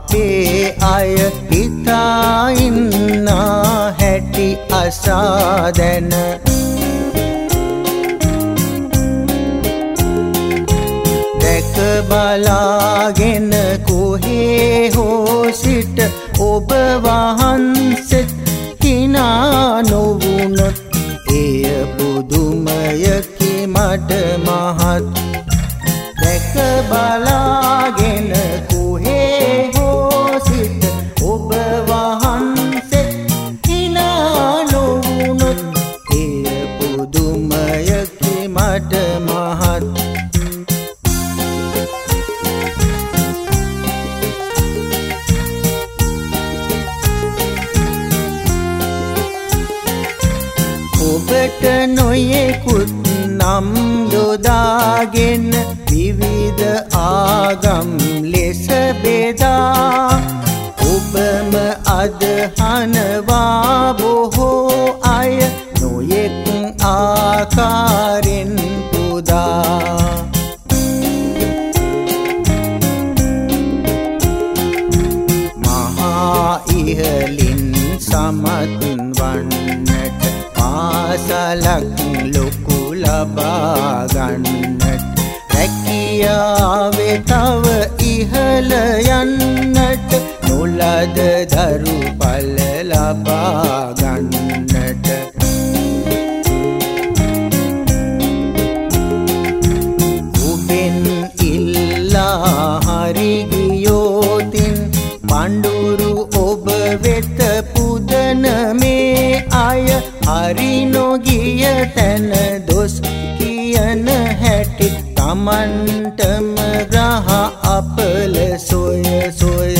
අපේ අය හිතා ඉන්නා හැටි අසා දැන දැක බලාගෙන කොහේ හෝ සිට ඔබ වහන්සේත් හිනා නොවුනොත් එය පුදුමයකි මට මහත් දැක බලාගෙන කොහේ හෝ සිට ඔබ වහන්සේත් හිනා නොවුනොත් එය පුදුමයකි මට මහත් ඔබට නොයෙකුත් නම් යොදාගෙන විවිධ ආගම් ලෙස බෙදා ඔබම අදහනවා බොහෝ අය නොයෙක් ආකාරෙන් පුදා මහා ඉහලින් සමත් වන්නට පාසලක් ලොකු ලබා ගන්නට රැකියාවේ තව ඉහළ යන්නට නොලද දරු පල ලබා ගන්නට ඔබෙන් ඉල්ලා හරි ගියෝතින් පඬුරු ඔබ වෙත පුදන මේ අය හරි නොගිය තැන දොස් කියන හැටි තමන්ටම ග්‍රහ අපල සොය සොය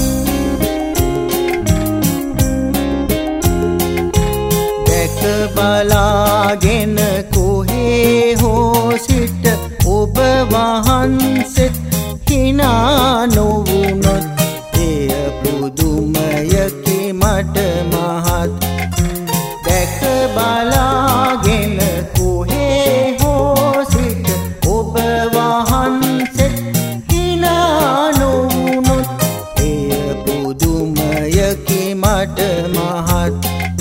දැක බලාගෙන කොහේ හෝ සිට ඔබ වහන්සේත් හිනා නොවුනොත් එය පුදුමයකි මට මහත් දැක බලාගෙන කොහේ හෝ සිට ඔබ වහන්සේත් හිනා නොවුනොත් එය පුදුමයකි මට මහත්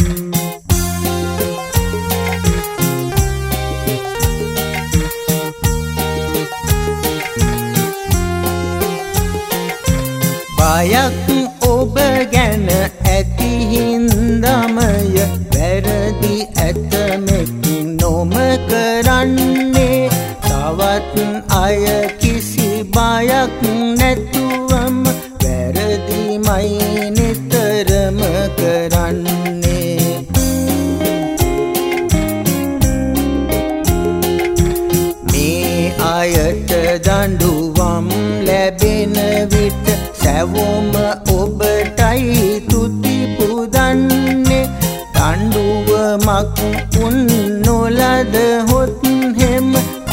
බයක් ඔබ ගැන ඇති හින්දමය වැරදි ඇතමෙක් නොම කරන්නේ තවත් අය කිසි බයක් නැතුවම වැරදිමයි නිතරම කරන්නේ මේ අයට දඬුවම් ලැබෙන විට සැවොම ඔබටයි තුති පුදන්නේ දඬුවමක් උන් නොලද හොත් හෙම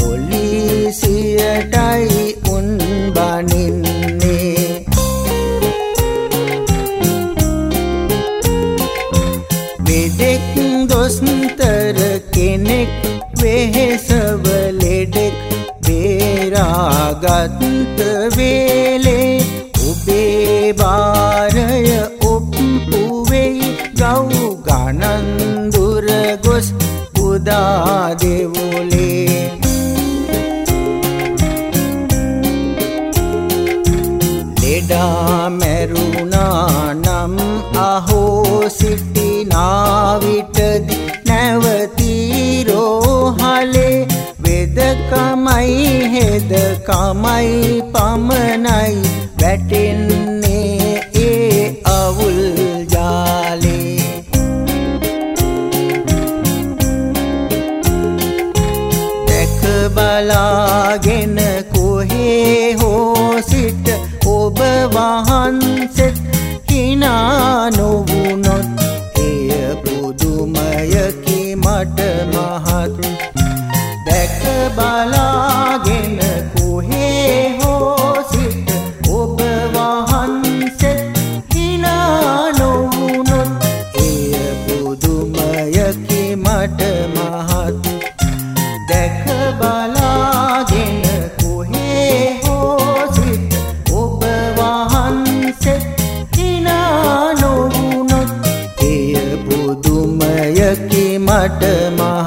පොලිසියටයි උන් බනින්නේ වෙදෙක් දොස්තර කෙනෙක් වෙහෙසව ලෙඩෙක් බේරාගත් වේලේ ඔබේ බාරය ඔප්පු වෙයි ගව් ගණන් දුර ගොස් පුදා දෙවොලේ ලෙඩා මැරුණා නම් අහෝ සිටිනා විටදි නැවතී රෝහලේ වෙදකමයි හෙදකමයි පමණයි වැටෙන්නේ ඒ අවුල් ජාලේ දැක බලාගෙන කොහේ හෝ සිට ඔබ වහන්සේත් හිනා නොවුනොත් එය පුදුමයකි මට මහත් දැක බලාගෙන කොහේ හෝ සිට ඔබ ගුණයකි මට මා